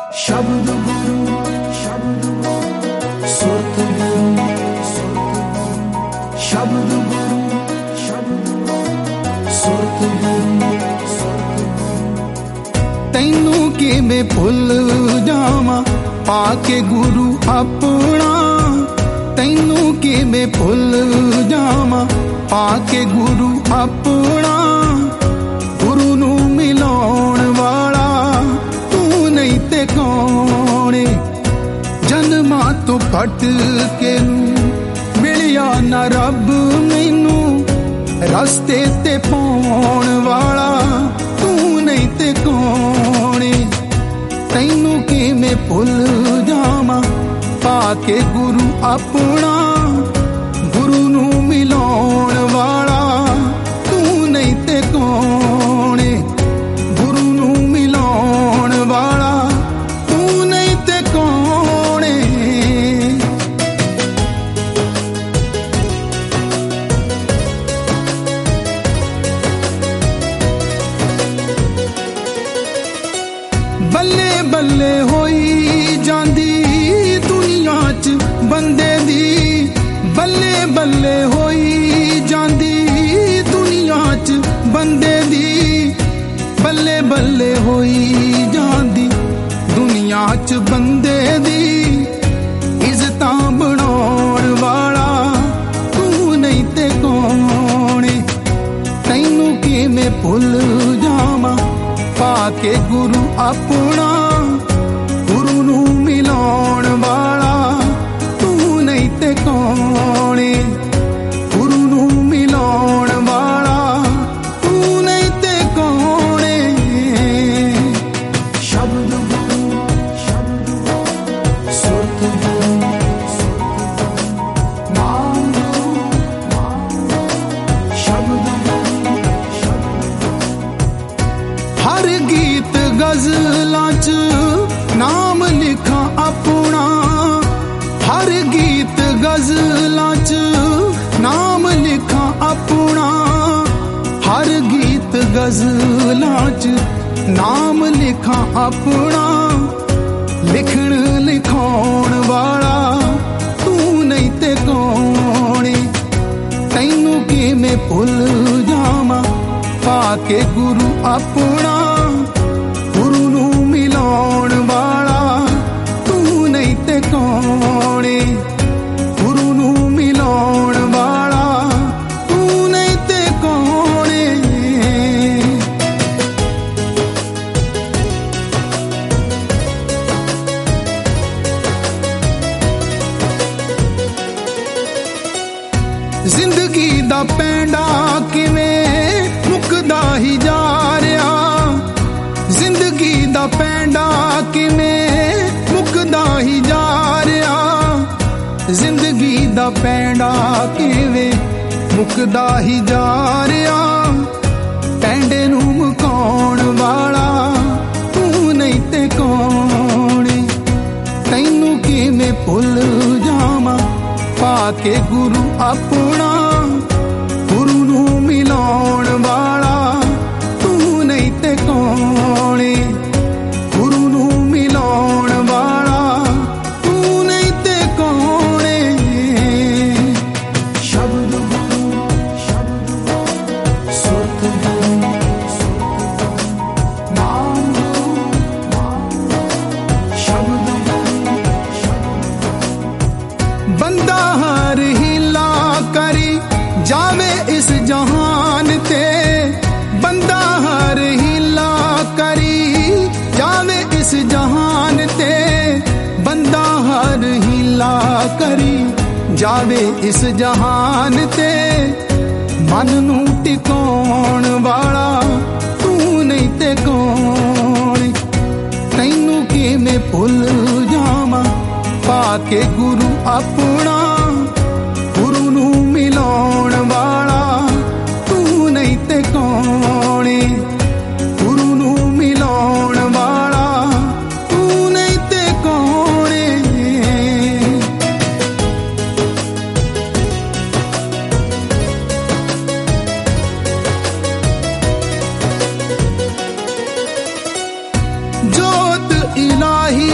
शब्द गुरु सुरत गुरु शब्द गुरु सुरत गुरु तैनू किवें भुल जावां पाके गुरु अपना तैनू किवें भुल जावां पाके गुरु अपना गुरु नू मिलाउण वाला तू नहीं ते कौन जन्मां तो फट के मिलिया ना रब मैनू रस्ते ते पाउण वाला तू नहीं ते कौन तैनू किवें भुल जावां पाके गुरु अपना गुरु नू मिलाउण वाला तू नहीं ते कौन गुरु नू मिलाउण वाला तू नहीं ते कौन बल्ले बल्ले होई जांदी दुनिया च बंदे दी बल्ले बल्ले होई जांदी दुनिया च बंदे दी बल्ले बल्ले होई जांदी दुनिया च बंदे दी इज्जतां बनाउण वाला तू नहीं ते कौन तैनू किवें भुल जावां पाके गुरु अपना गुरु नू मिलाउण वाला तू नहीं ते कौन गुरु नू मिलाउण वाला तू नहीं ते कौन शब्द गुरु सुरत गुरु नाम गुरु शब्द गुरु हर गीत गजलां च नाम लिखा अपना हर गीत गजलां च नाम लिखा अपना हर गीत गजलां च नाम लिखा अपना लिखण लिखाउण वाला तू नहीं ते कौन तैनू किवें भुल जावां पाके गुरु अपना गुरु नू मिलाउण वाला तू नहीं ते कौन गुरु नू मिलाउण वाला तू नहीं ते कौन जिंदगी दा पैंडा किवें मुकदा ही जा रहा जिंदगी दा पैंडा किवें मुकदा ही जा रहा जिंदगी दा पैंडा किवें मुकदा ही जा रहा पैंडे नू मुकाउण वाला तू नहीं ते कौन तैनू किवें भुल जावां पाके गुरु अपना गुरु नू मिलाउण वाला तू नहीं ते कौन गुरु नू मिलाउण वाला तू नहीं ते कौन शब्द गुरु सुरत गुरु नाम गुरु शब्द गुरु बंदा हर हिला करी जावे इस जहान ते बंदा हर हिला करी जावे इस जहान ते बंदा हर हिला करी जावे इस जहान ते मन नू टिकाउण वाला तू नहीं ते कौन तैनू किवें भुल जावां पाके गुरु अपना गुरु नू मिलाउण वाला तू नहीं ते कौन गुरु नू मिलाउण वाला तू नहीं ते कौन जोत इलाही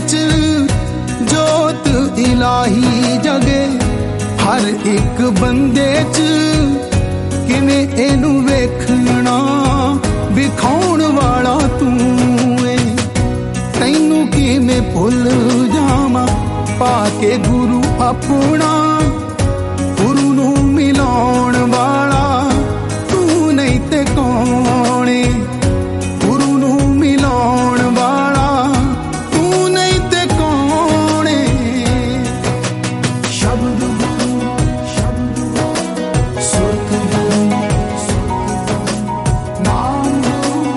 च जोत इलाही जगे हर एक बंदे च किवें इनू वेखना विखाउण वाला तू है तैनू किवें भुल जावां पाके गुरु अपना गुरु नू मिलाउण वाला तू नहीं ते कौन है गुरु नू मिलाउण वाला तू नहीं ते कौन है शब्द सुरत नाम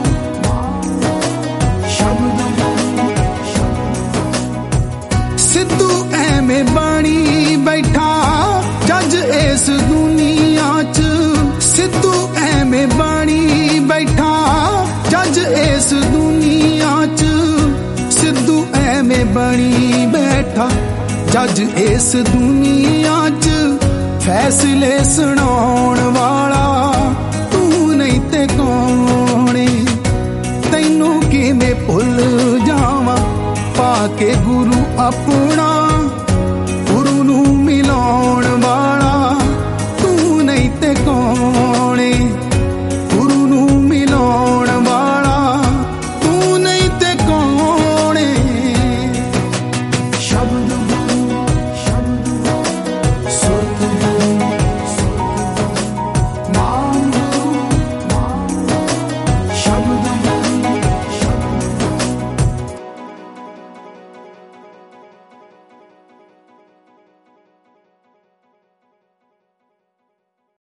शब्द सिद्धू ऐवें बनी बैठा जज इस दुनिया च सिद्धू ऐवें बनी बैठा जज इस दुनिया च सिद्धू ऐवें बनी बैठा जज इस दुनिया च फैसले सुनाउण वाला तू नहीं ते कौन है तैनू किवें भुल जावां पाके गुरु अपना